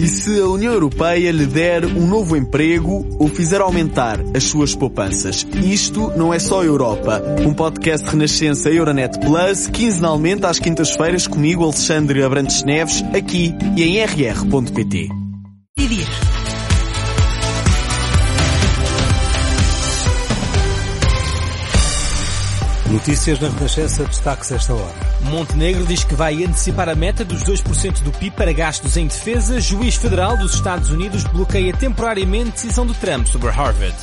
E se a União Europeia lhe der um novo emprego ou fizer aumentar as suas poupanças? Isto não é só Europa. Um podcast Renascença Euronet Plus, quinzenalmente às quintas-feiras, comigo, Alexandre Abrantes Neves, aqui e em rr.pt. Notícias na Renascença, destaques esta hora. Montenegro diz que vai antecipar a meta dos 2% do PIB para gastos em defesa. Juiz federal dos Estados Unidos bloqueia temporariamente a decisão de Trump sobre Harvard.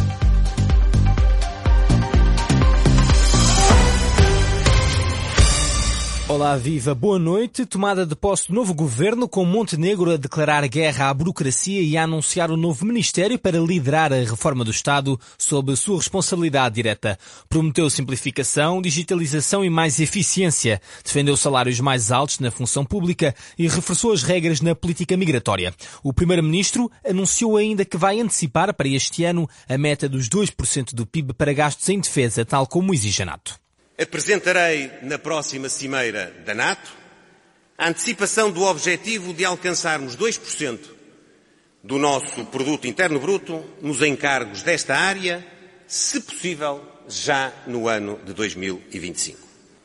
Olá, viva, boa noite. Tomada de posse do novo governo, com Montenegro a declarar guerra à burocracia e a anunciar um novo ministério para liderar a reforma do Estado sob sua responsabilidade direta. Prometeu simplificação, digitalização e mais eficiência. Defendeu salários mais altos na função pública e reforçou as regras na política migratória. O primeiro-ministro anunciou ainda que vai antecipar para este ano a meta dos 2% do PIB para gastos em defesa, tal como exige a NATO. Apresentarei na próxima cimeira da NATO a antecipação do objetivo de alcançarmos 2% do nosso produto interno bruto nos encargos desta área, se possível, já no ano de 2025.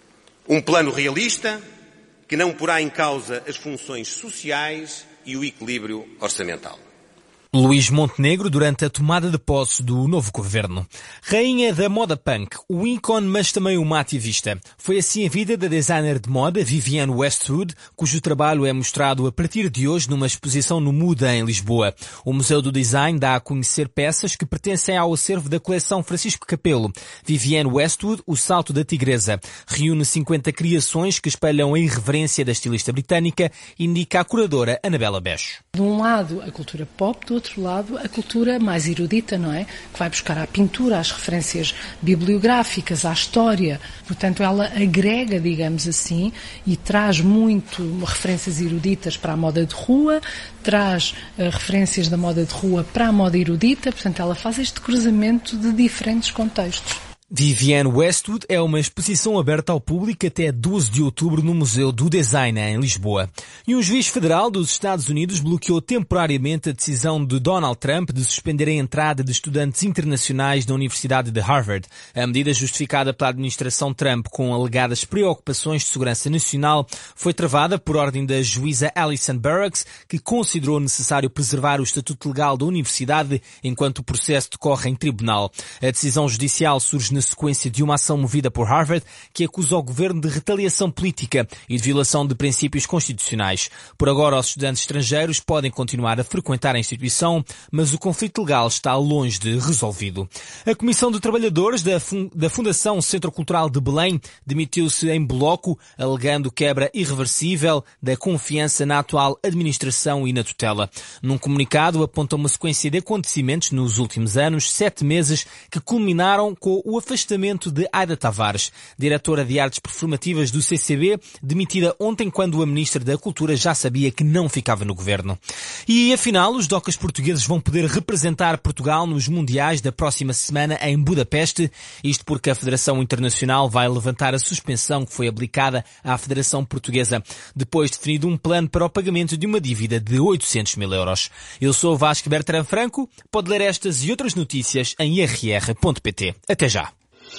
Um plano realista que não porá em causa as funções sociais e o equilíbrio orçamental. Luís Montenegro durante a tomada de posse do novo governo. Rainha da moda punk, um ícone, mas também uma ativista. Foi assim a vida da designer de moda Vivienne Westwood, cujo trabalho é mostrado a partir de hoje numa exposição no Muda, em Lisboa. O Museu do Design dá a conhecer peças que pertencem ao acervo da coleção Francisco Capelo. Vivienne Westwood, o salto da tigresa. Reúne 50 criações que espelham a irreverência da estilista britânica, indica a curadora Anabela Becho. De um lado, a cultura pop, do outro lado, a cultura mais erudita, não é? Que vai buscar à pintura, às referências bibliográficas, à história. Portanto, ela agrega, digamos assim, e traz muito referências eruditas para a moda de rua, traz referências da moda de rua para a moda erudita. Portanto, ela faz este cruzamento de diferentes contextos. Vivienne Westwood é uma exposição aberta ao público até 12 de outubro no Museu do Design, em Lisboa. E um juiz federal dos Estados Unidos bloqueou temporariamente a decisão de Donald Trump de suspender a entrada de estudantes internacionais da Universidade de Harvard. A medida, justificada pela administração Trump com alegadas preocupações de segurança nacional, foi travada por ordem da juíza Alison Barracks, que considerou necessário preservar o estatuto legal da universidade enquanto o processo decorre em tribunal. A decisão judicial surge na sequência de uma ação movida por Harvard que acusa o governo de retaliação política e de violação de princípios constitucionais. Por agora, os estudantes estrangeiros podem continuar a frequentar a instituição, mas o conflito legal está longe de resolvido. A Comissão de Trabalhadores da Fundação Centro Cultural de Belém demitiu-se em bloco, alegando quebra irreversível da confiança na atual administração e na tutela. Num comunicado, aponta uma sequência de acontecimentos nos últimos anos, 7 meses, que culminaram com o afastamento de Aida Tavares, diretora de artes performativas do CCB, demitida ontem quando a Ministra da Cultura já sabia que não ficava no governo. E afinal, os docas portugueses vão poder representar Portugal nos Mundiais da próxima semana em Budapeste, isto porque a Federação Internacional vai levantar a suspensão que foi aplicada à Federação Portuguesa, depois de definido um plano para o pagamento de uma dívida de 800 mil euros. Eu sou o Vasco Bertrand Franco, pode ler estas e outras notícias em rr.pt. Até já.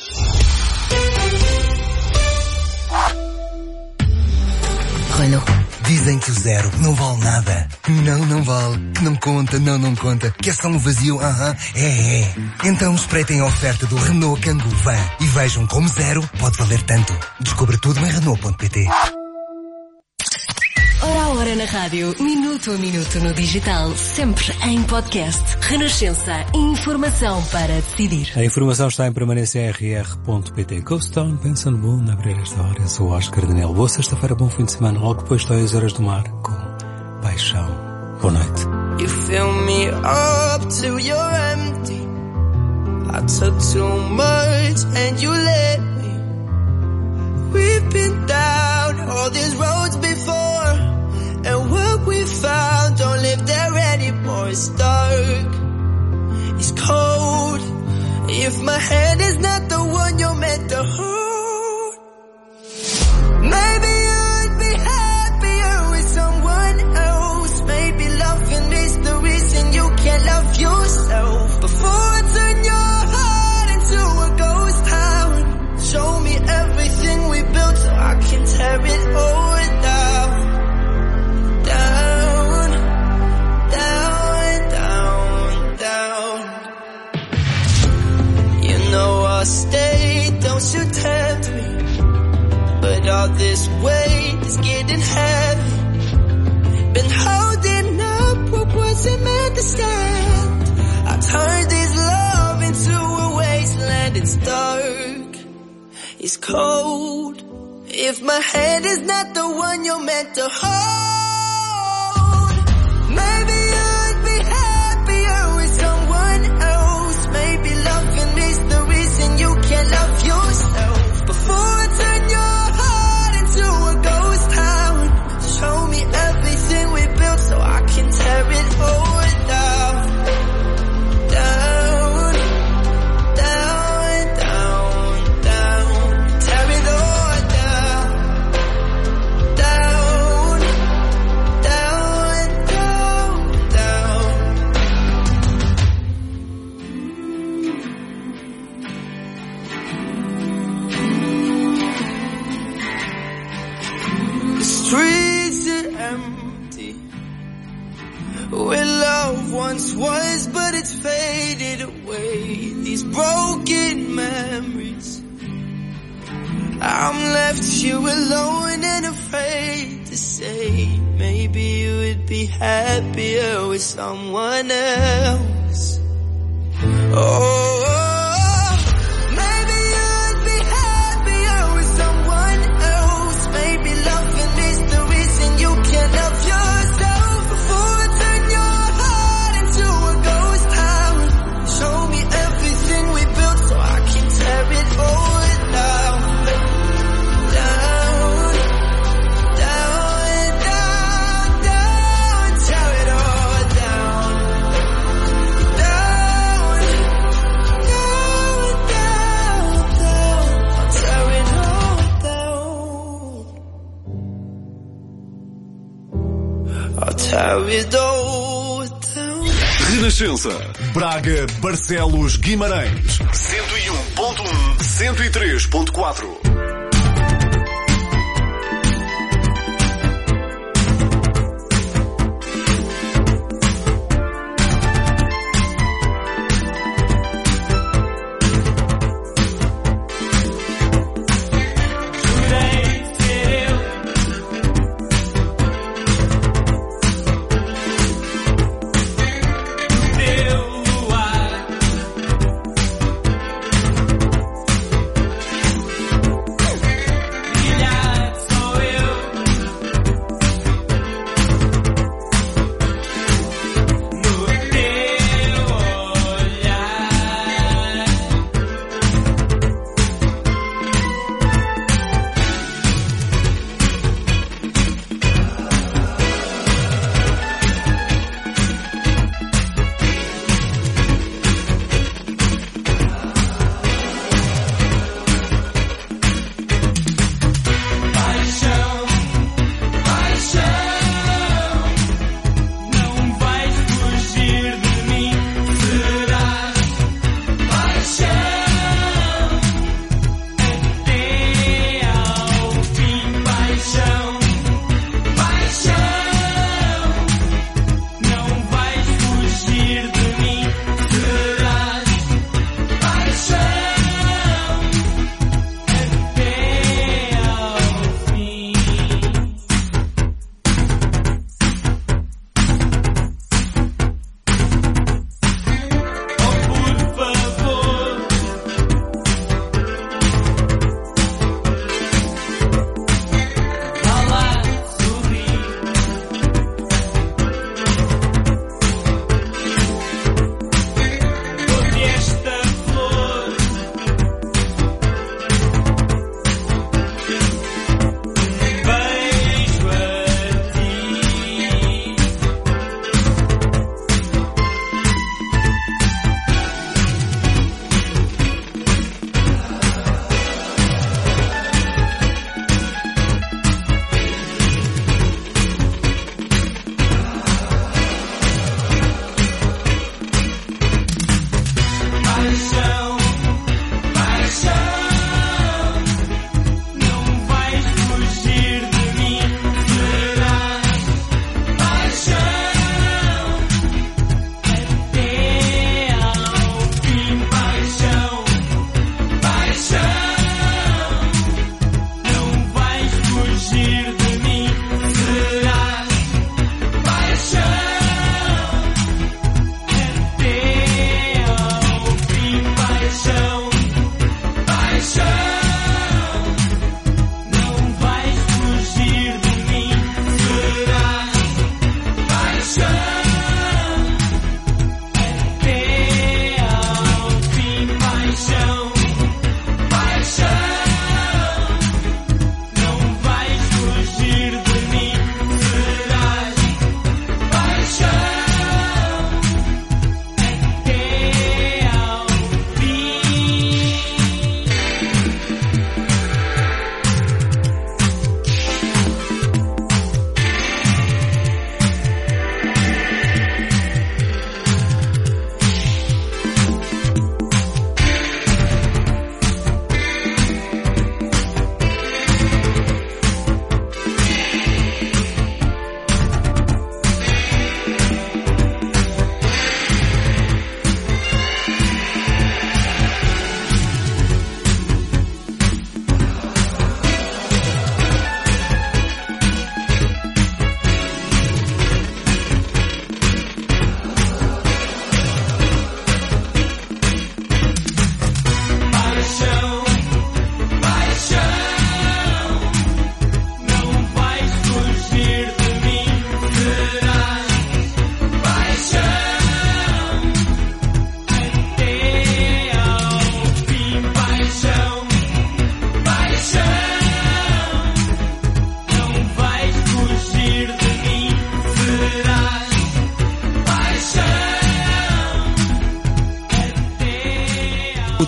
Renault. Dizem que o zero não vale nada. Não vale. Que não conta, não conta. Que é só um vazio, é. Então espreitem a oferta do Renault Kangoo Van e vejam como zero pode valer tanto. Descubra tudo em Renault.pt. Hora a hora na rádio, minuto a minuto no digital, sempre em podcast. Renascença, informação para decidir. A informação está em permanência em rr.pt. Ghost Town, Benson Boone, a abrir esta hora. Eu sou o Oscar Daniel. Boa sexta-feira, bom fim de semana. Logo depois estou às horas do mar com Paixão. Boa noite. You fill me up till you're empty. I took too much and you let me. We've been down all these roads before. And what we found don't live there anymore. It's dark, it's cold. If my hand is not the one you're meant to hold, maybe you'd be happier with someone else. Maybe love is cold. If my hand is not the one you're meant to hold, maybe you'd be happier with someone else. Maybe loving is the reason you can't love yourself. Before I turn your heart into a ghost town, show me everything we built so I can tear it all down. Down, down, down, down. Tear it all down. Down, down, down, down. The streets are empty where love once was, but it's faded away. These broken memories, I'm left here alone and afraid to say, maybe you would be happier with someone else. Oh, maybe you'd be happier with someone else. Maybe loving is the reason you can't love yourself. Before I turn your heart into a ghost town, show me everything we built so I can tear it all down. Down, down, down, down. Tear it all down. Down, down, down, down. I'll tear it all down. I'll tear it all down. Renascença, Braga, Barcelos, Guimarães, 101.1, 103.4.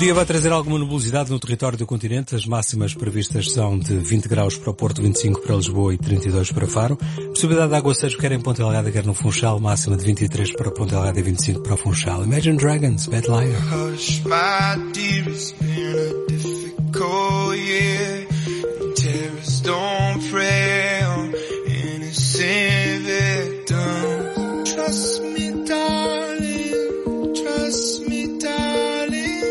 dia vai trazer alguma nebulosidade no território do continente. As máximas previstas são de 20 graus para o Porto, 25 para Lisboa e 32 para Faro. Possibilidade de aguaceiros quer em Ponta Delgada, quer no Funchal. Máxima de 23 para Ponta Delgada e 25 para o Funchal. Imagine Dragons, Bad Liar. Hush, my dear, it's been a difficult year. Terrorists don't prey on innocent victims. Trust me, darling. Trust me, darling.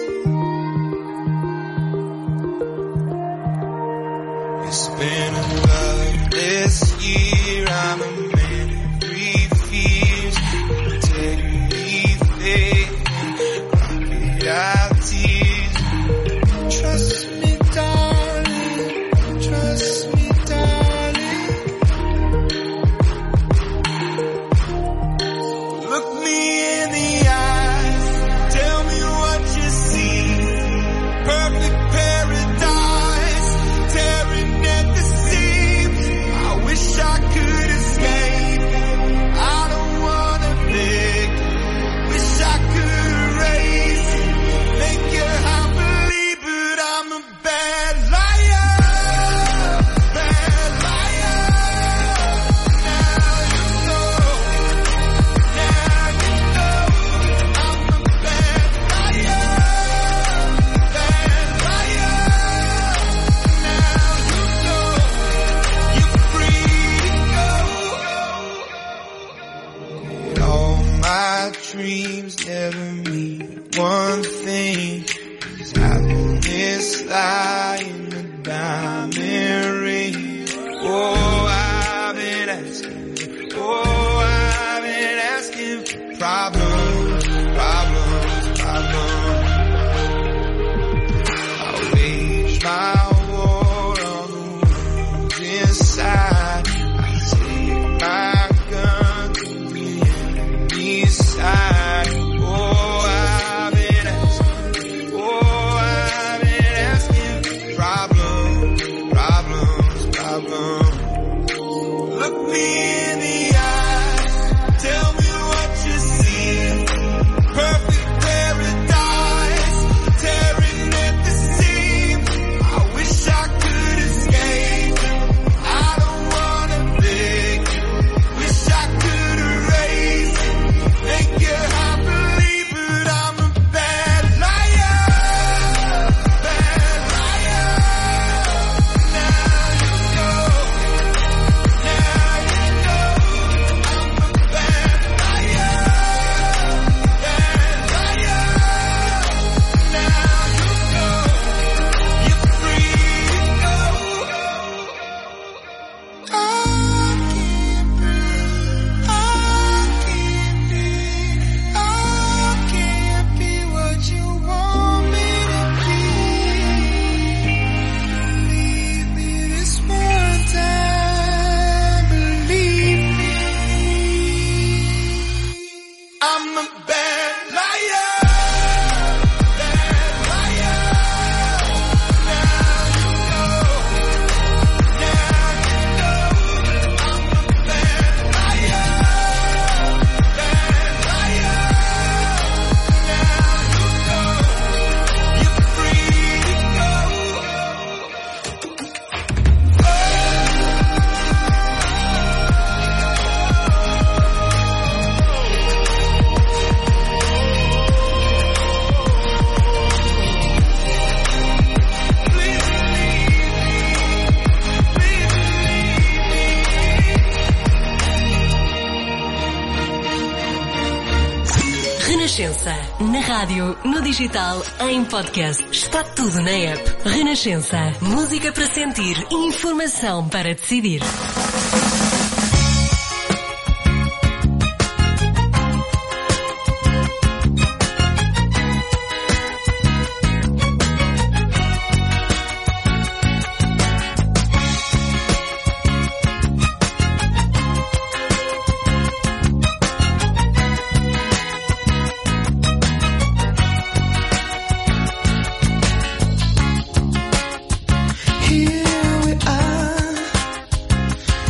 It's been a bloodless year. I'm a man who breathes fears. Integrity, faith, and crocodile tears. Trust me, darling. Trust me, darling. Look me in the eyes. Tell me what you see. Perfect paradise. Tearing at the seams. I wish I could escape. I don't wanna beg. Wish I could erase. Make your heart believe, but I'm a bad liar. Bad liar. Now you know. Now you know. I'm a bad liar. Bad liar. Now you know. You're free to go. All my dreams never mean one thing. Cause happiness lie in the diamond ring. Oh, I've been asking. Oh, I've been asking for problems, problems, problems. I wage my war on the wounds inside. I take my gun to the enemy's side. Oh, I've been asking. Oh, I've been asking for problems, problems, problems. Look me in the eyes. Tell me what you see. Perfect paradise. Tearing at the seams. I wish I could escape. I don't wanna beg. Wish I could erase. Make your heart believe, but I'm a bad liar. Bad liar. Now you know. Now you know. I'm a bad liar. Bad liar. Now you know. You're free to go. I can't breathe. I can't be what you want me to be. Believe me this one time. Believe me. I'm a bad liar. Bad liar. Now you know. Now you know. I'm a bad liar. Bad liar. Now you know. You're free to go. Renascença. Na rádio, no digital, em podcast. Está tudo na app. Renascença. Música para sentir e informação para decidir. Here we are.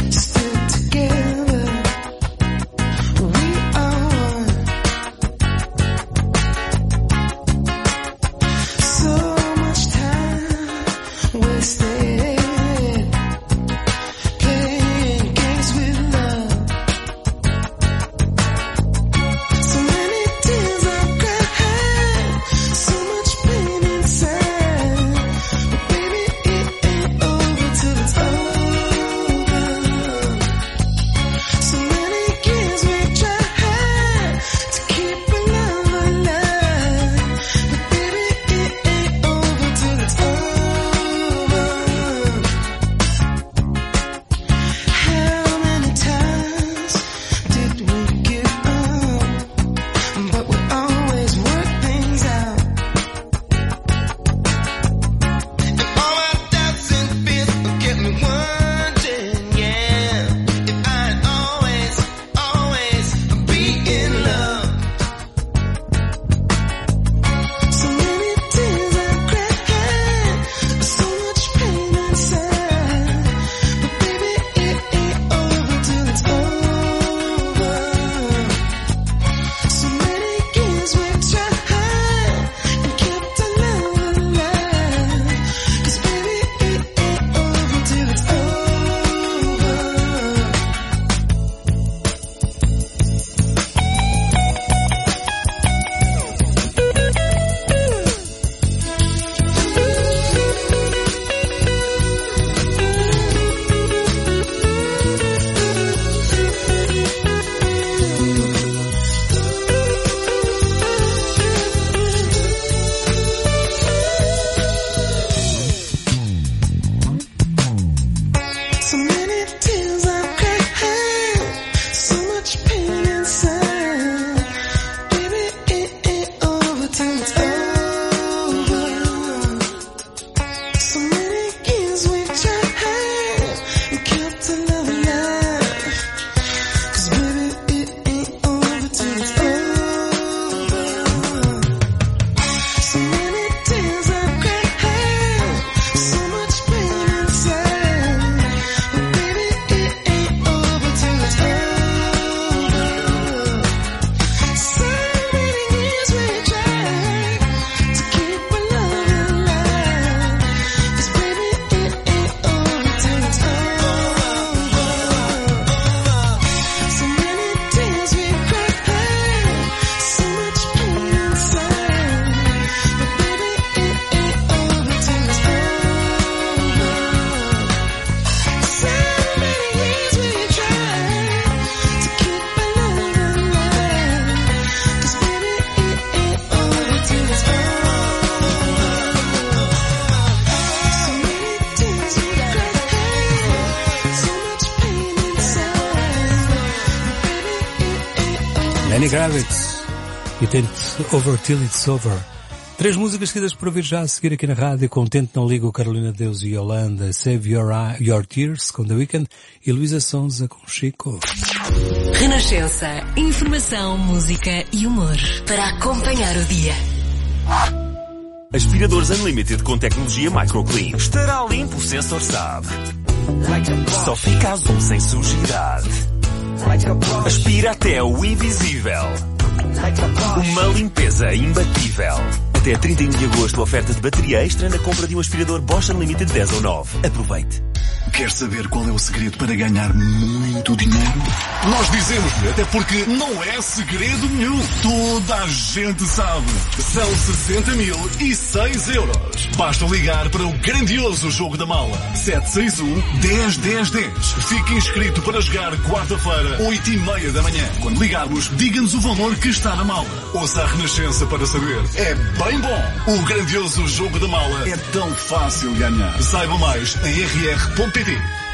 Lenny Kravitz e Tente Over Till It's Over. 3 músicas seguidas por ouvir já a seguir aqui na rádio, com Tente Não Ligo, Carolina Deus e Yolanda, Save Your Tears com The Weeknd e Luísa Sonza com Chico. Renascença, informação, música e humor para acompanhar o dia. Aspiradores Unlimited com tecnologia Microclean. Estará limpo, o sensor sabe. Só fica azul sem sujidade. Aspira até o invisível. Uma limpeza imbatível. Até 31 de agosto, oferta de bateria extra na compra de um aspirador Bosch Unlimited 10 ou 9. Aproveite. Quer saber qual é o segredo para ganhar muito dinheiro? Nós dizemos-lhe, até porque não é segredo nenhum. Toda a gente sabe. São 60.006 euros. Basta ligar para o grandioso jogo da mala. 761-10-10-10. Fique inscrito para jogar quarta-feira, 8h30 da manhã. Quando ligarmos, diga-nos o valor que está na mala. Ouça a Renascença para saber. É bem bom. O grandioso jogo da mala é tão fácil ganhar. Saiba mais em rr.pt.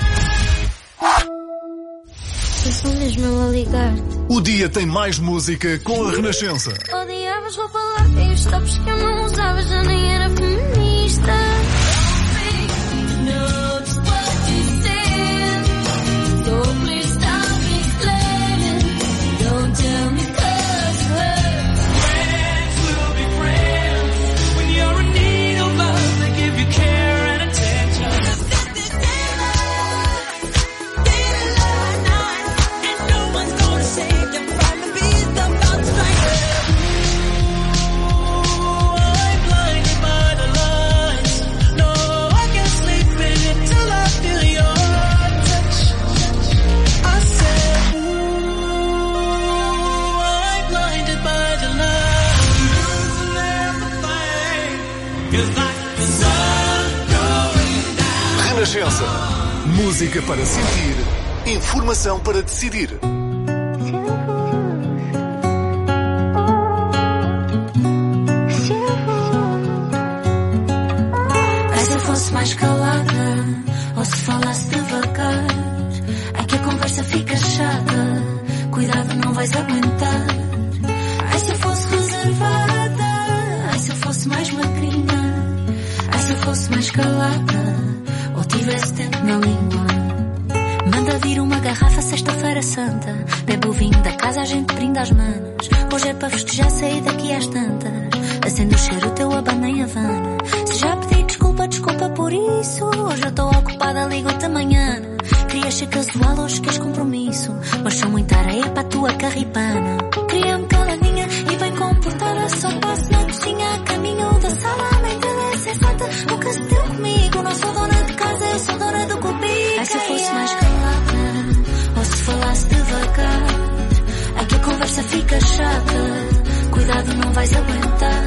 Estou mesmo a ligar. O dia tem mais música com a Renascença. Odiavas roupa larga e os tops que eu não usava, já nem era feminista. Renascença. Música para sentir, informação para decidir. Se eu fosse mais calada, ou se falasse devagar, é que a conversa fica chata. Cuidado, não vais aguentar. Ai, se eu fosse reservada, ai, se eu fosse mais magrinha, ai, se eu fosse mais calada, ou tivesse tempo na língua. Manda vir uma garrafa sexta-feira santa. Bebe o vinho da casa, a gente brinda às manos. Hoje é para festejar, sair daqui às tantas. Acende o cheiro, teu abana em Havana. Se já pedi desculpa, desculpa por isso. Hoje eu estou ocupada, ligo-te amanhã. Querias ser casual, hoje queres compromisso. Mas sou muita areia para a tua carripana. Queria-me caladinha e bem comportada. Só passo na cozinha, a caminho da sala. A mente é sensata, nunca se deu comigo. Não sou dona de casa, eu sou dona do cubico. Ai, se eu fosse mais calada, ou se falasse devagar, ai, que a conversa fica chata. Cuidado, não vais aguentar.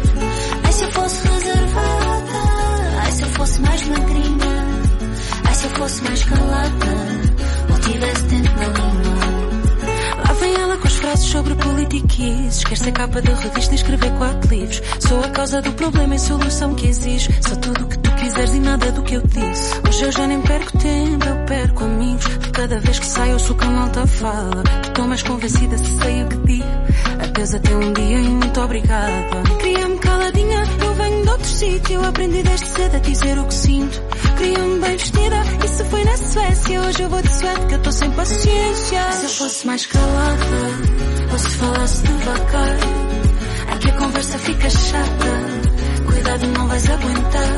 Ai, se eu fosse reservada, ai, se eu fosse mais magrinha, ai, se eu fosse mais calada, ou tivesse tempo na língua. Lá vem ela com as frases sobre politiquices. Quer ser capa de revista e escrever 4 livros. Sou a causa do problema e solução que exige. Sou tudo o que tu quiseres e nada do que eu disse. Hoje eu já nem perco tempo, eu perco amigos. De cada vez que saio ouço o que a malta fala. Estou mais convencida se sei o que digo. Adeus até um dia e muito obrigada. Queria-me caladinha, eu venho de outro sítio. Aprendi desde cedo a dizer o que sinto. Queria-me bem vestida, isso foi na Suécia. Hoje eu vou de suéte que eu estou sem paciência. Se eu fosse mais calada, ou se falasse devagar, é que a conversa fica chata. Cuidado, não vais aguentar.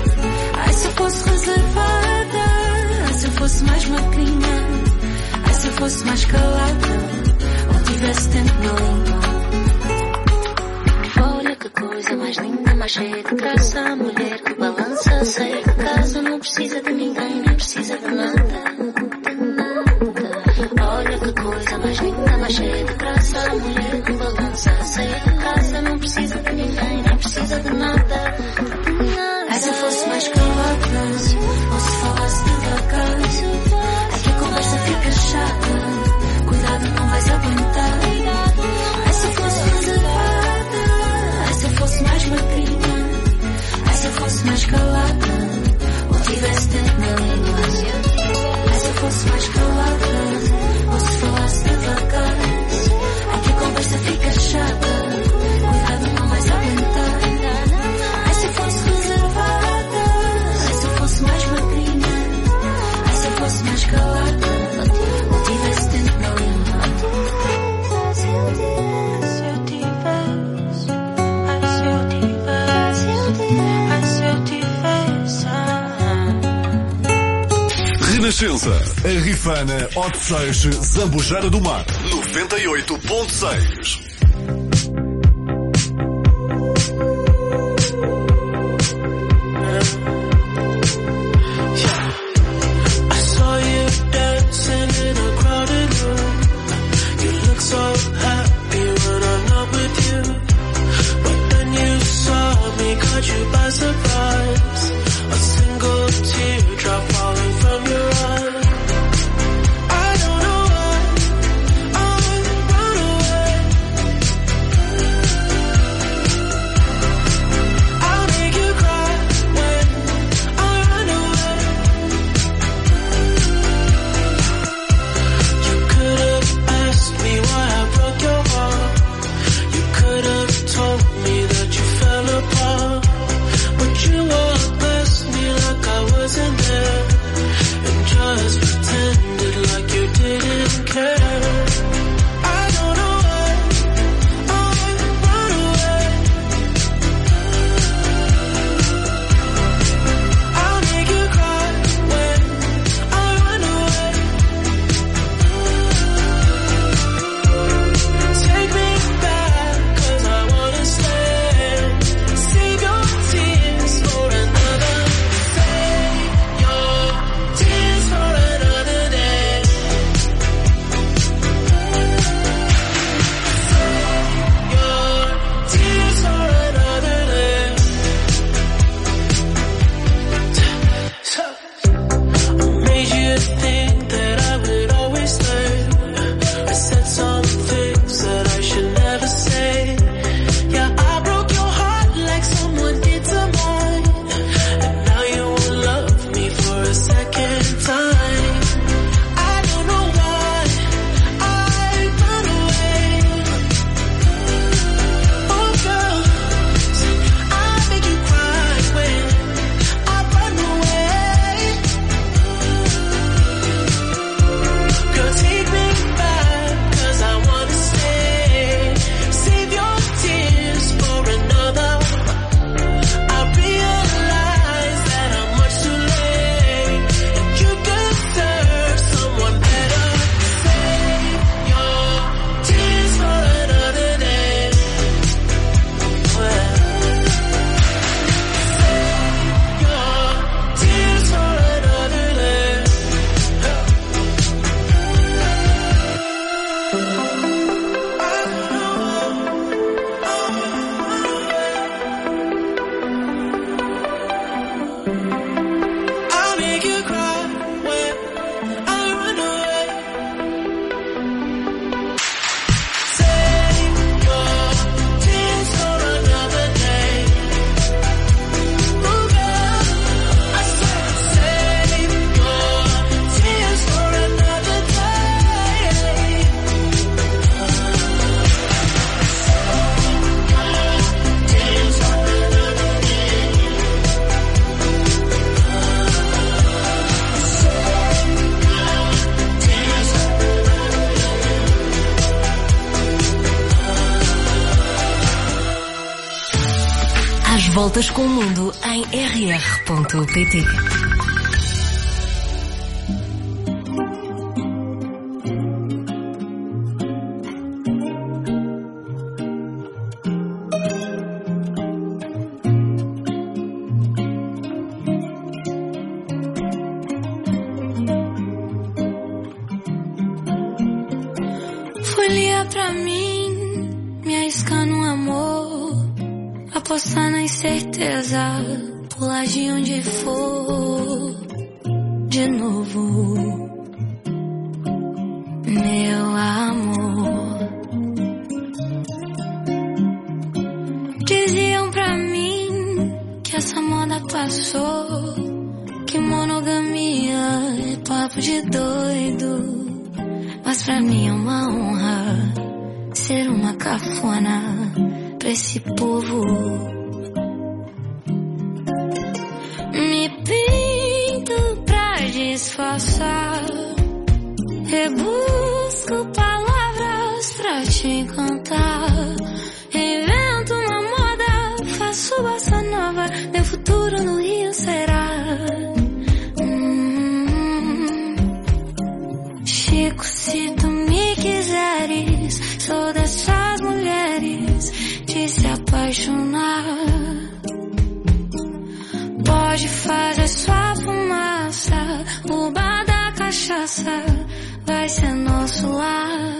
Ai, se eu fosse reservada, ai, se eu fosse mais magrinha, ai, se eu fosse mais calada, ou tivesse tempo na língua. Olha que coisa mais linda, mais cheia de graça. A mulher que balança, sai de casa, não precisa de ninguém, nem precisa de nada. Olha que coisa mais linda, mais cheia de graça. A mulher que balança, sai de casa, não precisa de ninguém, nem precisa de nada. Ai, se eu fosse mais calada, ou se falasse devagar, é que a conversa fica chata. Cuidado, não vais aguentar. Ai, se eu fosse reservada, ai, se eu fosse mais magrinha, ai, se eu fosse mais calada, ou tivesse tempo na língua. Ai, se eu fosse mais calada, ou se falasse devagar, é que a Renascença, a Rifana, Hot Seixo, Zambujeira do Mar, 98.6. Voltas com o mundo em rr.pt. Folia pra mim, me arriscar no amor, apostar na incerteza, pular de onde for, de novo, meu amor. Diziam pra mim que essa moda passou, que monogamia é papo de doido. Mas pra mim é uma honra ser uma cafona pra esse povo. Me pinto pra disfarçar, rebusco palavras pra te encantar. Invento uma moda, faço bossa nova, meu futuro no Rio será. apaixonar. Pode fazer sua fumaça, o bar da cachaça vai ser nosso lar.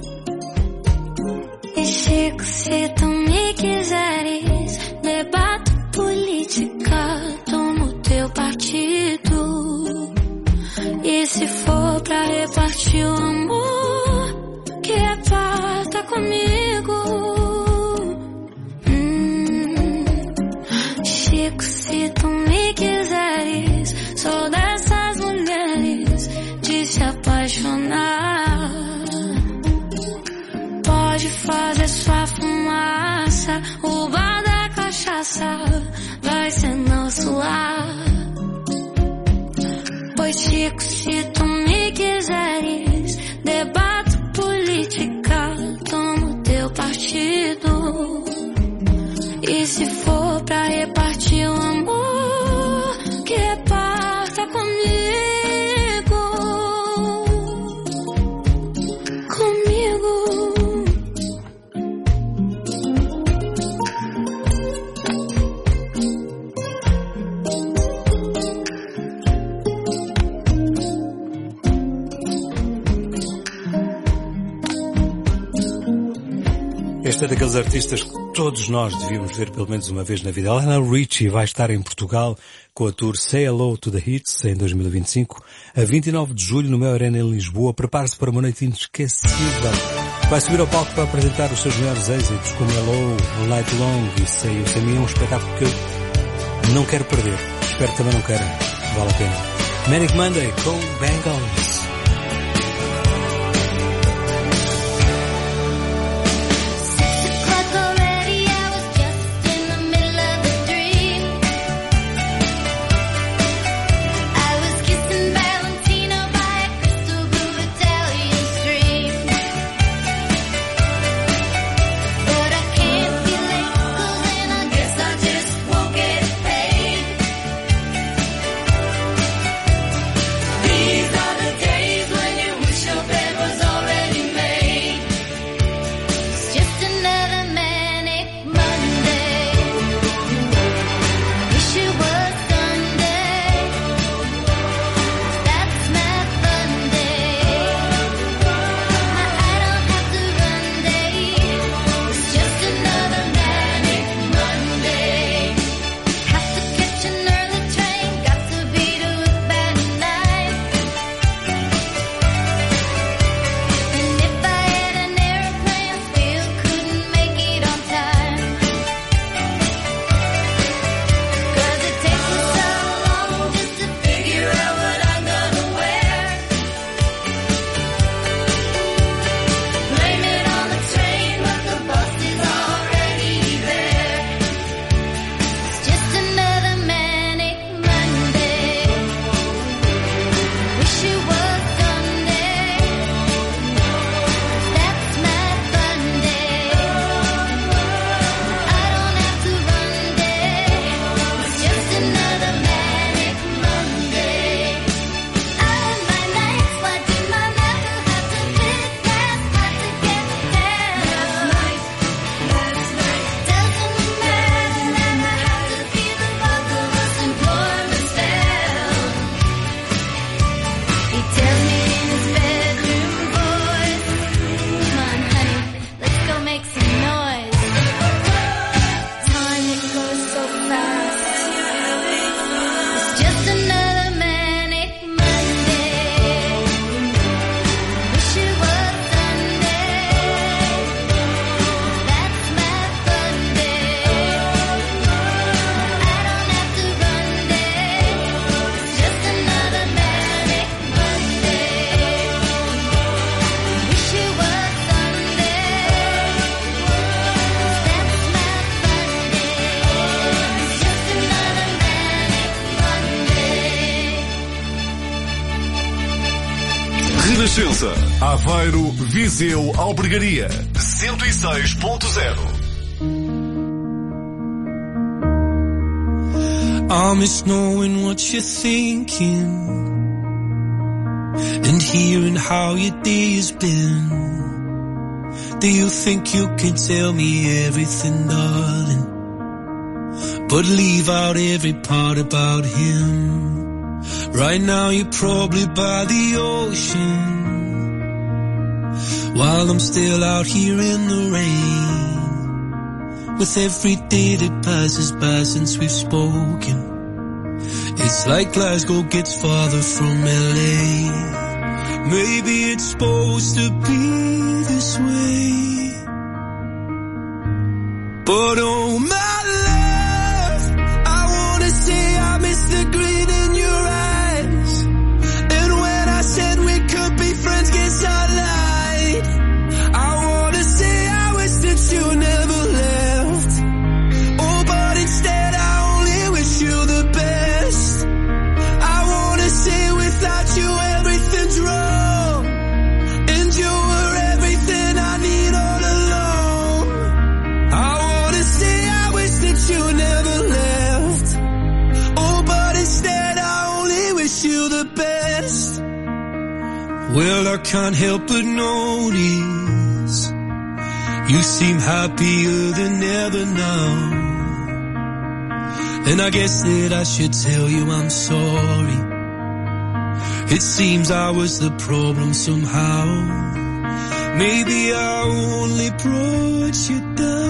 E Chico, se tu me quiseres, debato política, tomo teu partido. E se for pra repartir o amor, que reparta comigo. Chico, se tu me quiseres, sou dessas mulheres de se apaixonar. Pode fazer sua fumaça, o bar da cachaça vai ser nosso lar. Pois Chico, se tu me quiseres, debato política, tomo teu partido. E se for pra repartir o amor, que reparta comigo. Este é daqueles artistas que todos nós devíamos ver pelo menos uma vez na vida. Lionel Richie vai estar em Portugal com a tour Say Hello to the Hits em 2025, a 29 de julho no Mel Arena em Lisboa. Prepare-se para uma noite inesquecível. Vai subir ao palco para apresentar os seus melhores êxitos, como Hello, All Night Long e Say You Say Me. É um espetáculo que eu não quero perder. Espero que também não queiram. Vale a pena. Manic Monday com Bangles. Renascença, Aveiro, Viseu, Albergaria, 106.0. I miss knowing what you're thinking and hearing how your day has been. Do you think you can tell me everything, darling? But leave out every part about him. Right now you're probably by the ocean, while I'm still out here in the rain. With every day that passes by since we've spoken, it's like Glasgow gets farther from LA. Maybe it's supposed to be this way, but oh my love, I wanna say I miss the grin in your eyes. And when I said we could be friends, guess I lied. I wanna say I wish that you never left. Oh, but instead I only wish you the best. I wanna say without you everything's wrong, and you were everything I need all along. I wanna say I wish that you never left. Oh, but instead I only wish you the best. Well, I can't help but notice you seem happier than ever now, and I guess that I should tell you I'm sorry. It seems I was the problem somehow. Maybe I only brought you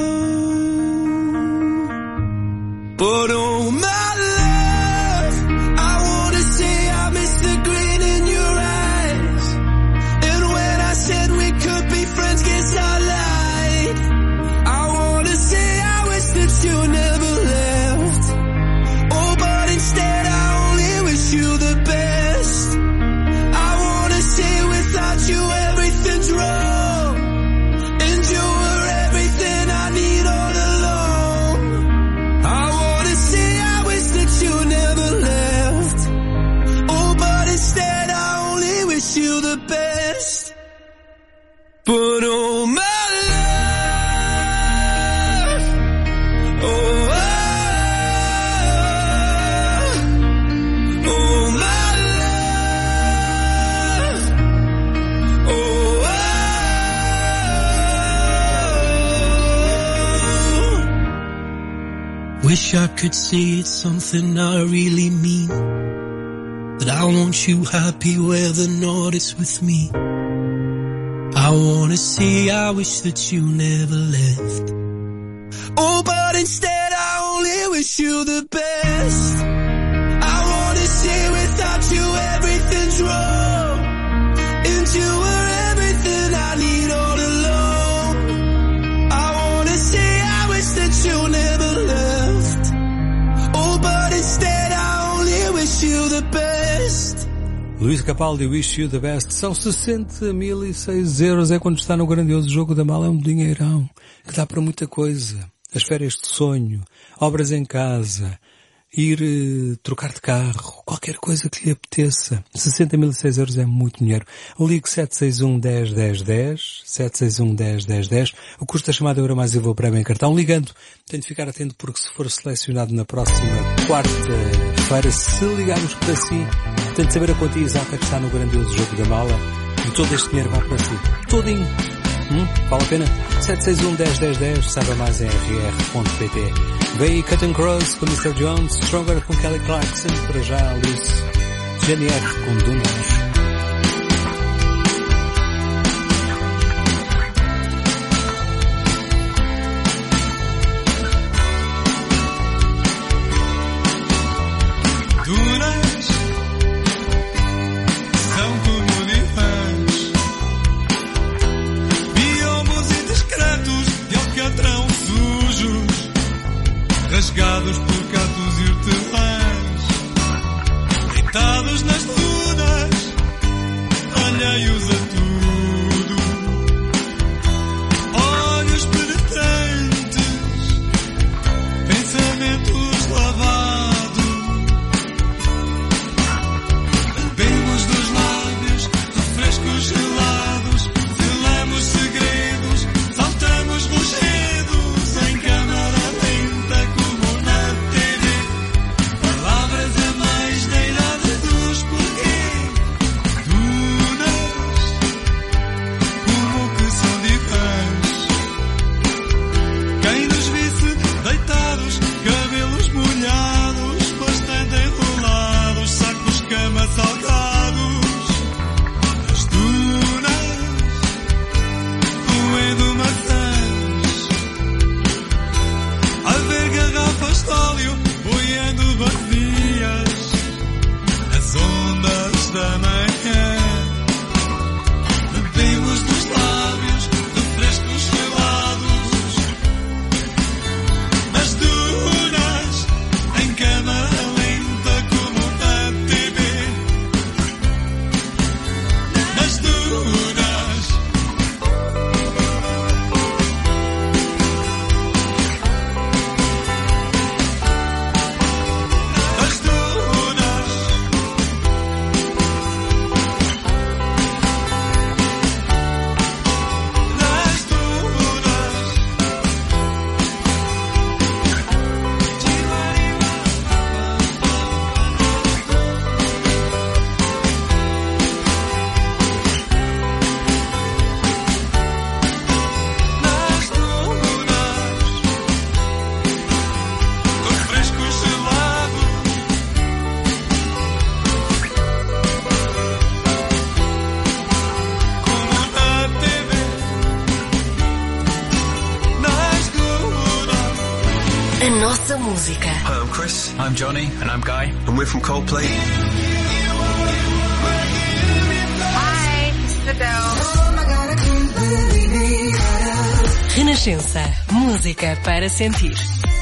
down. But oh my love, I wanna say I miss the grin in your eyes. And when I said we could be friends, guess I lied. I wanna say I wish that you never left. Oh, but instead I only wish you the best. I wanna say without you everything's wrong, and you were everything I need all along. I wanna say I wish that you never left. Oh, but instead I only wish you the best. But oh my love, oh, oh my love, oh, wish I could say it's something I really mean, that I want you happy whether or not it's with me. I wanna say I wish that you never left. Oh, but instead I only wish you the best. I wanna say without you everything's wrong, and you were everything I need all along. I wanna say I wish that you never left. Oh, but instead I only wish you the best. Luís Capaldi, Wish You the Best. São 60.006 euros. É quando está no grandioso jogo da mala. É um dinheirão que dá para muita coisa. As férias de sonho, obras em casa, ir trocar de carro, qualquer coisa que lhe apeteça. 60.006 euros é muito dinheiro. Ligue 761 10 10 10, 761 10 10 10. O custo da chamada euro mais IVA prémio em cartão. Ligando, tem de ficar atento porque se for selecionado na próxima quarta-feira, se ligarmos para si, tem de saber a quantia exata que está no grandioso jogo da mala e todo este dinheiro vai para si. Todinho. Vale a pena? 761 10 10 10, saiba mais em rr.pt. Vem aí Cut and Cross com Mr. Jones, Stronger com Kelly Clarkson, para já Luís GNR com Dunas. Rasgados por gatos e hortelãs, deitados nas dunas, A nossa música. Hi, I'm Chris. I'm Johnny. And I'm Guy. And we're from Coldplay. Hi, this is Adele. Renascença. Música para sentir.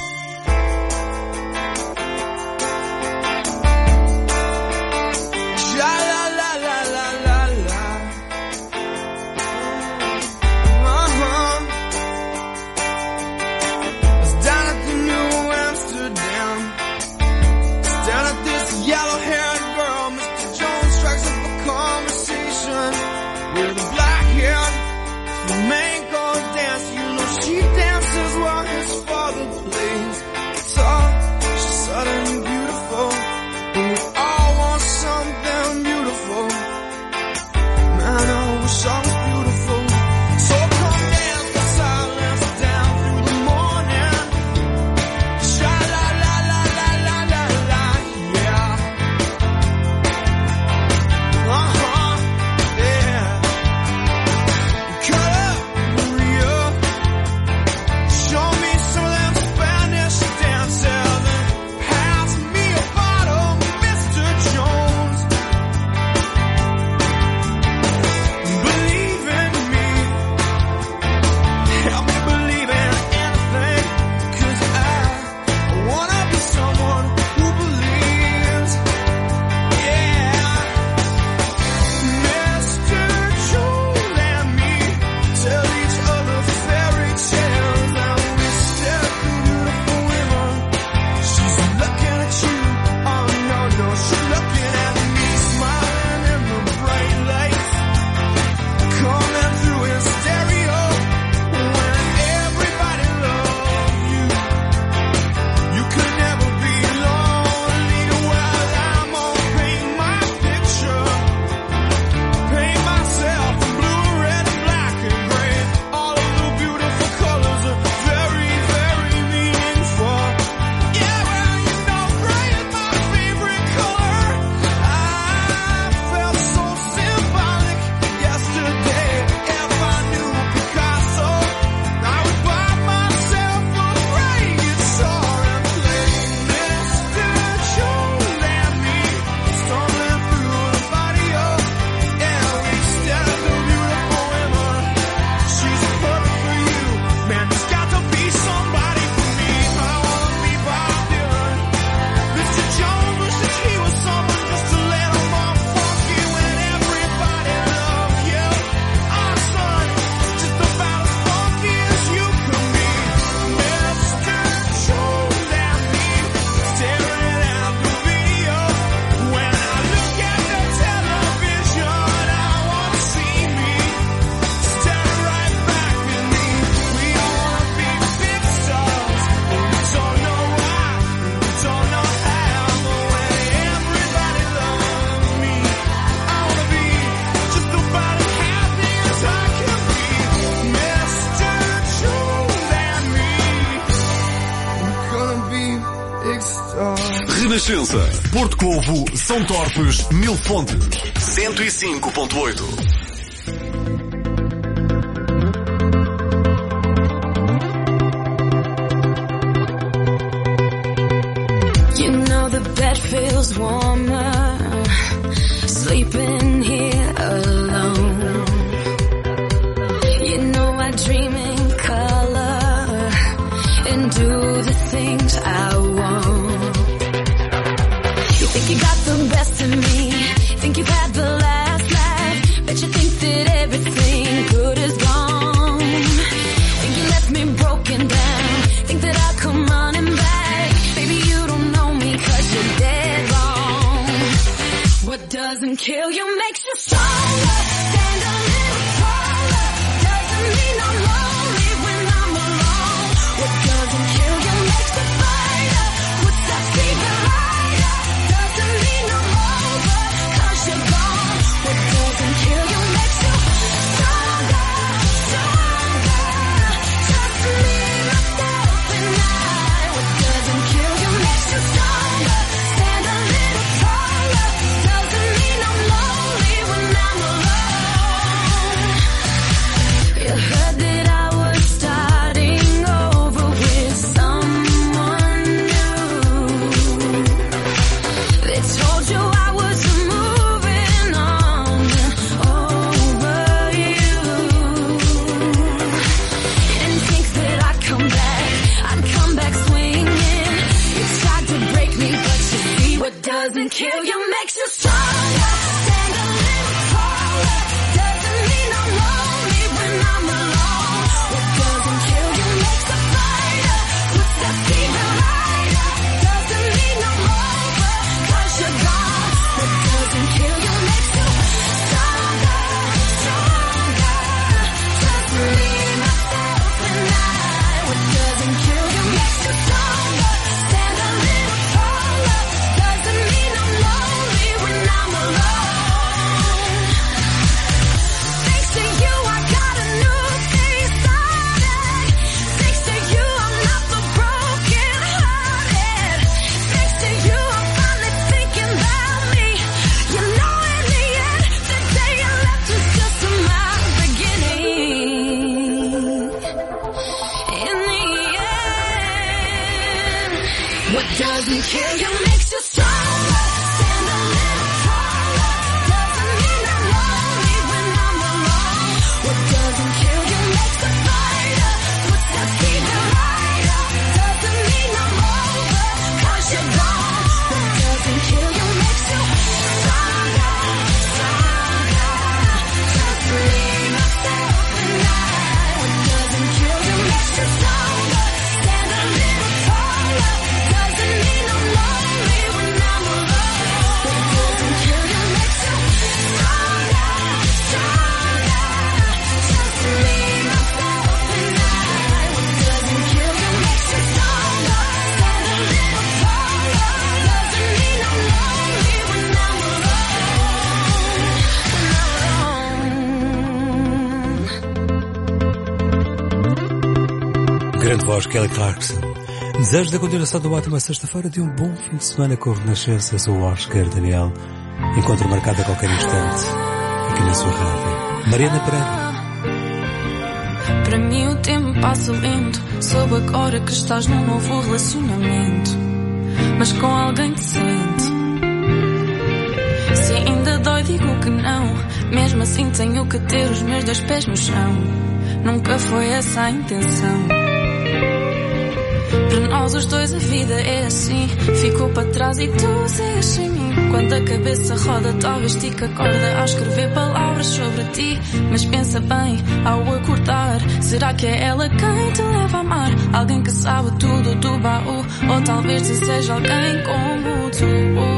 Renascença, Porto Covo, São Torpes, Mil Fontes, 105.8. You know the bed feels warmer, sleeping here alone. You know I dream in color and do the things I want. Think you got the best of me, think you've had the last laugh, bet you think that everything good is gone. Think you left me broken down, think that I'll come running back. Baby, you don't know me 'cause you're dead wrong. What doesn't kill you makes you stronger. Stand a little taller, doesn't mean I'm lonely when I'm alone. What doesn't kill you makes you fighter, puts that fever lighter. Doesn't mean I'm over 'cause you're gone. What doesn't kill you makes you stronger, stronger. Just me, myself and I. What doesn't kill you makes you stronger. Stand a little taller, doesn't mean I'm lonely when I'm alone. doesn't kill you makes you stronger. Stand a little taller. Doesn't mean I'm lonely when I'm alone. What doesn't kill you makes a fighter. Footsteps keep you lighter. Doesn't mean I'm over, 'cause you're gone. What doesn't kill you makes you stronger, stronger. Just leave myself tonight. What doesn't kill you makes you stronger. Stand a little taller. Doesn't mean I'm lonely when I'm alone. What doesn't kill you makes you stronger, stronger. Just leave myself tonight. What doesn't kill you makes you stronger. Stand a little taller. Doesn't mean I'm lonely when I'm alone. Grande voz, Kelly Clarkson. Desejo da continuação de uma ótima sexta-feira, de um bom fim de semana com a Renascença. Eu sou o Oscar Daniel. Encontro marcado a qualquer instante aqui na sua rádio. Mariana Pereira. Para mim o tempo passa lento. Soube agora que estás num novo relacionamento, mas com alguém decente. Se ainda dói digo que não. Mesmo assim tenho que ter os meus 2 pés no chão. Nunca foi essa a intenção. Para nós os dois a vida é assim. Ficou para trás e tu segues sem mim. Quando a cabeça roda talvez estica a corda ao escrever palavras sobre ti. Mas pensa bem ao acordar, será que é ela quem te leva a amar? Alguém que sabe tudo do baú. Ou talvez deseja alguém como tu.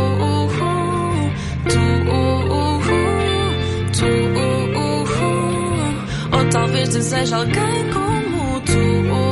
Ou talvez deseja alguém como tu.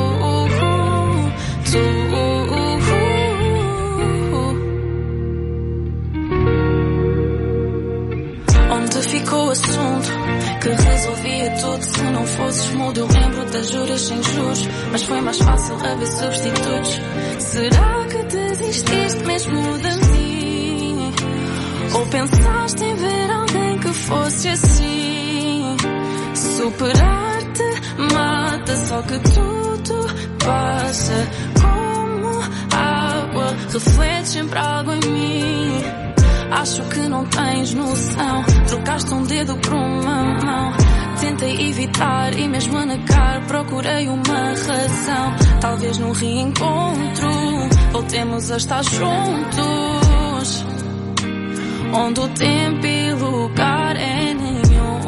Onde ficou o assunto que resolvia tudo? Se não fosses mudo, eu lembro das juras sem juros, mas foi mais fácil haver substitutos. Será que desististe mesmo de mim? Ou pensaste em ver alguém que fosse assim? Superar-te mata, só que tudo passa como água, reflete sempre algo em mim. Acho que não tens noção, trocaste um dedo por uma mão. Tentei evitar e mesmo a negar procurei uma razão. Talvez num reencontro voltemos a estar juntos, onde o tempo e lugar é nenhum.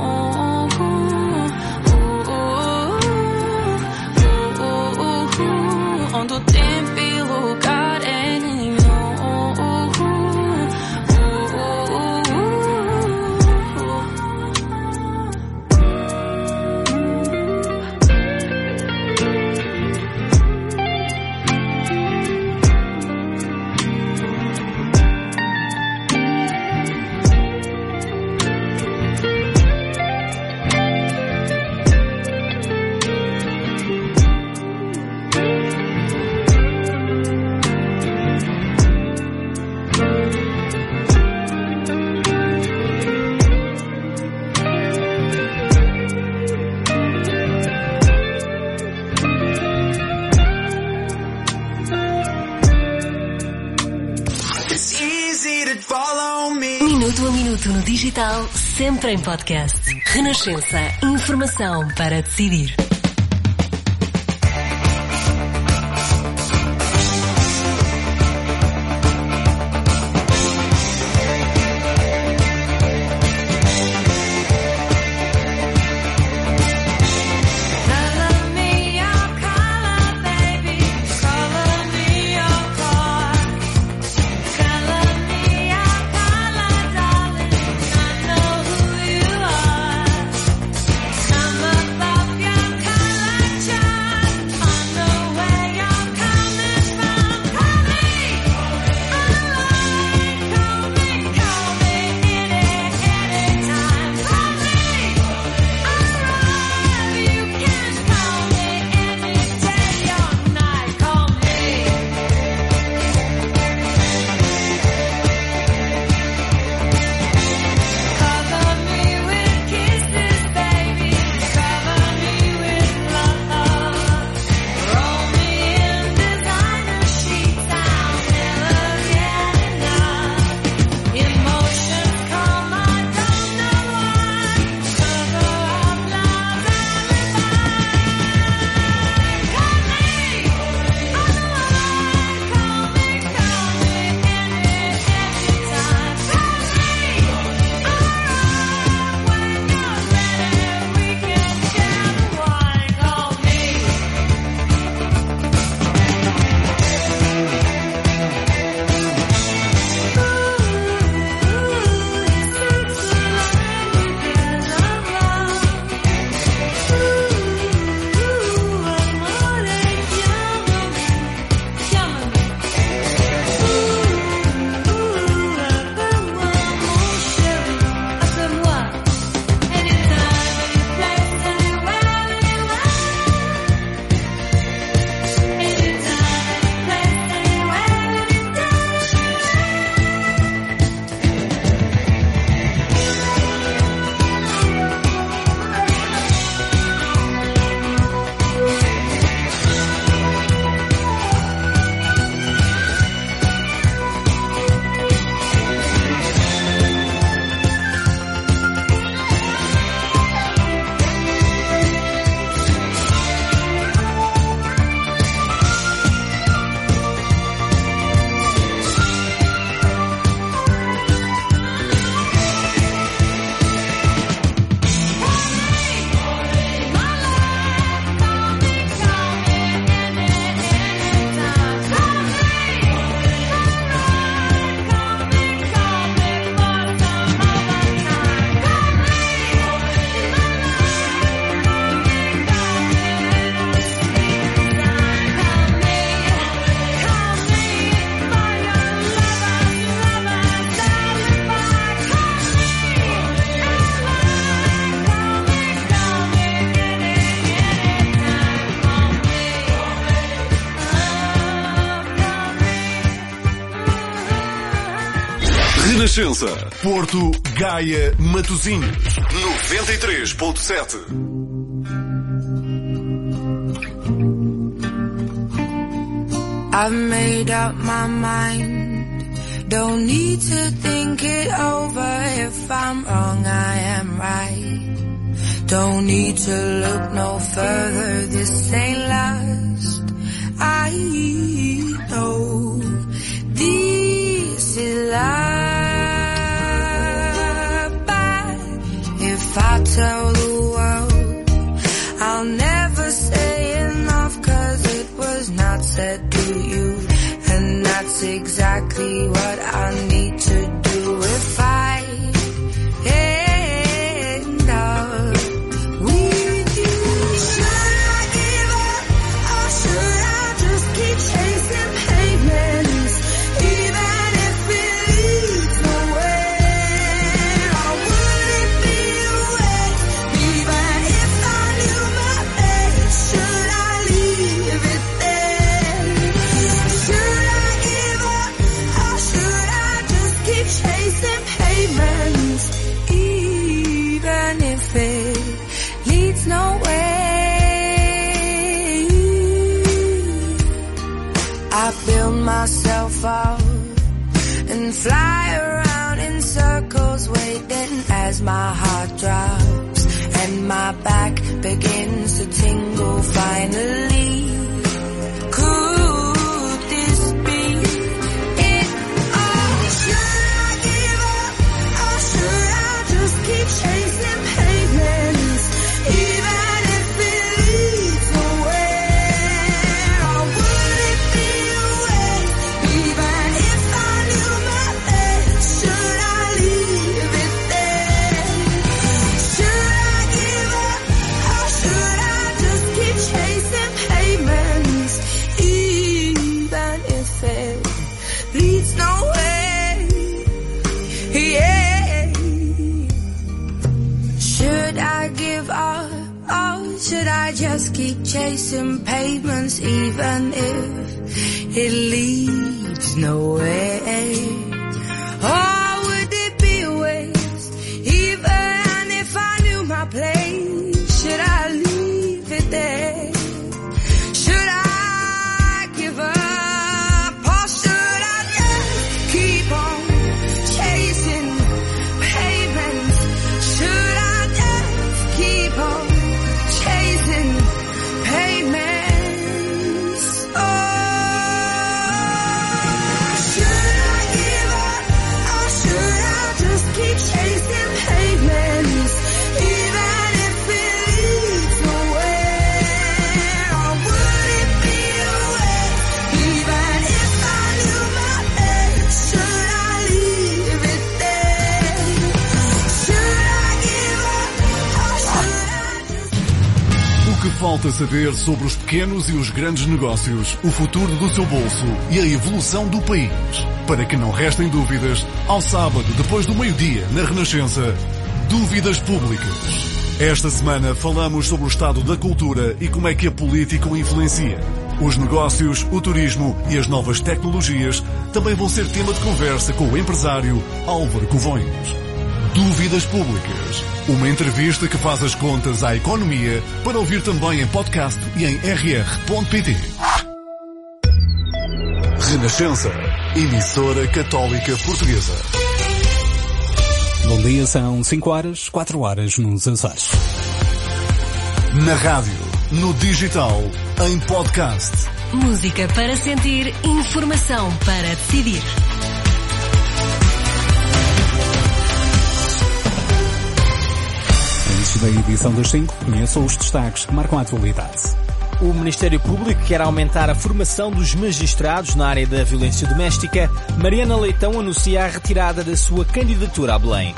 Onde o tempo e lugar é nenhum. Minuto a minuto no digital, sempre em podcast. Renascença. Informação para decidir. Come above your Renascença, Porto, Gaia, Matosinhos, 93.7. I've made up my mind, don't need to think it over. If I'm wrong, I am right. Don't need to look no further, this ain't last. I know this is love, but if I tell the world, I'll never say enough, 'cause it was not said to you, and that's exactly what I need to do if I end up with you. Should I give up, or should I just keep chasing pavements, even if it leads nowhere? Or would it be a waste, even if I knew my fate? Should I leave it there? Should I give up, or should I just keep chasing pavements, even if it leads nowhere? I build myself up and fly around in circles, waiting as my heart drops and my back begins to tingle finally. Could this be it all? Should I give up, or should I just keep chasing pavements, even if it leads nowhere? Or would it be a waste, even if I knew my fate? Should I leave it there? Should I give up, or should I just keep chasing pavements, even if it leads nowhere? Yeah. Should I give up, or should I just keep chasing pavements, even if it leads nowhere? Or would it be a waste, even if I knew my place? Should I leave it there? Should I give up, or should I just keep on chasing pavements? Should I just keep on chasing pavements? Oh, should I give up, or should I just keep chasing pavements, even if it leads nowhere? Or would it be a waste, even if I knew my fate? Should I leave it there? Should I give up, or should I just... O que falta saber sobre os pequenos e os grandes negócios, o futuro do seu bolso e a evolução do país. Para que não restem dúvidas, ao sábado, depois do meio-dia, na Renascença, Dúvidas Públicas. Esta semana falamos sobre o estado da cultura e como é que a política o influencia. Os negócios, o turismo e as novas tecnologias também vão ser tema de conversa com o empresário Álvaro Covões. Dúvidas Públicas. Uma entrevista que faz as contas à economia, para ouvir também em podcast e em rr.pt. Renascença. Emissora Católica Portuguesa. Bom dia, são 5 horas, 4 horas nos Açores. Na rádio, no digital, em podcast. Música para sentir, informação para decidir. Antes da edição das 5, conheçam os destaques que marcam a atualidade. O Ministério Público quer aumentar a formação dos magistrados na área da violência doméstica. Mariana Leitão anuncia a retirada da sua candidatura a Belém.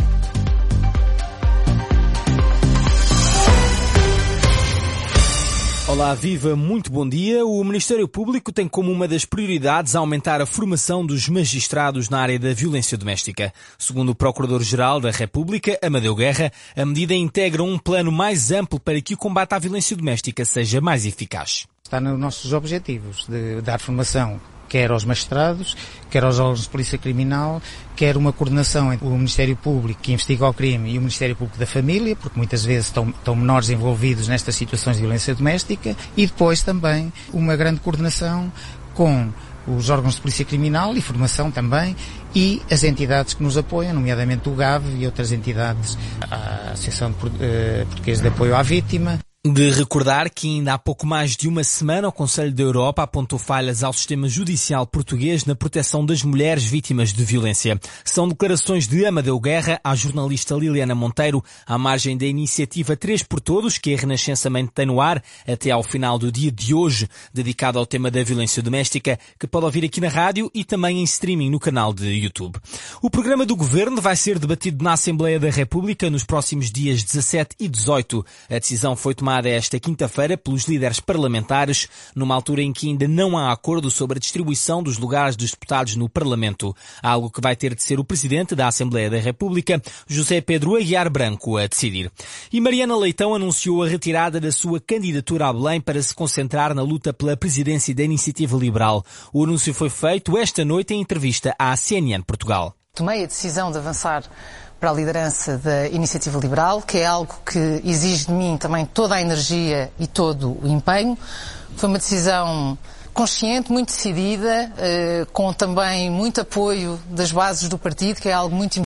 Olá, viva, muito bom dia. O Ministério Público tem como uma das prioridades aumentar a formação dos magistrados na área da violência doméstica. Segundo o Procurador-Geral da República, Amadeu Guerra, a medida integra um plano mais amplo para que o combate à violência doméstica seja mais eficaz. Está nos nossos objetivos de dar formação quer aos magistrados, quer aos órgãos de polícia criminal, quer uma coordenação entre o Ministério Público que investiga o crime e o Ministério Público da Família, porque muitas vezes estão menores envolvidos nestas situações de violência doméstica, e depois também uma grande coordenação com os órgãos de polícia criminal e formação também, e as entidades que nos apoiam, nomeadamente o GAV e outras entidades, a Associação Portuguesa de Apoio à Vítima. De recordar que ainda há pouco mais de uma semana o Conselho da Europa apontou falhas ao sistema judicial português na proteção das mulheres vítimas de violência. São declarações de Amadeu Guerra à jornalista Liliana Monteiro, à margem da iniciativa 3 por Todos, que a Renascença mantém no ar até ao final do dia de hoje, dedicado ao tema da violência doméstica, que pode ouvir aqui na rádio e também em streaming no canal de YouTube. O programa do Governo vai ser debatido na Assembleia da República nos próximos dias 17 e 18. A decisão foi tomada esta quinta-feira pelos líderes parlamentares, numa altura em que ainda não há acordo sobre a distribuição dos lugares dos deputados no Parlamento, algo que vai ter de ser o Presidente da Assembleia da República, José Pedro Aguiar Branco, a decidir. E Mariana Leitão anunciou a retirada da sua candidatura a Belém para se concentrar na luta pela presidência da Iniciativa Liberal. O anúncio foi feito esta noite em entrevista à CNN Portugal. Tomei a decisão de avançar para a liderança da Iniciativa Liberal, que é algo que exige de mim também toda a energia e todo o empenho. Foi uma decisão consciente, muito decidida, com também muito apoio das bases do partido, que é algo muito importante.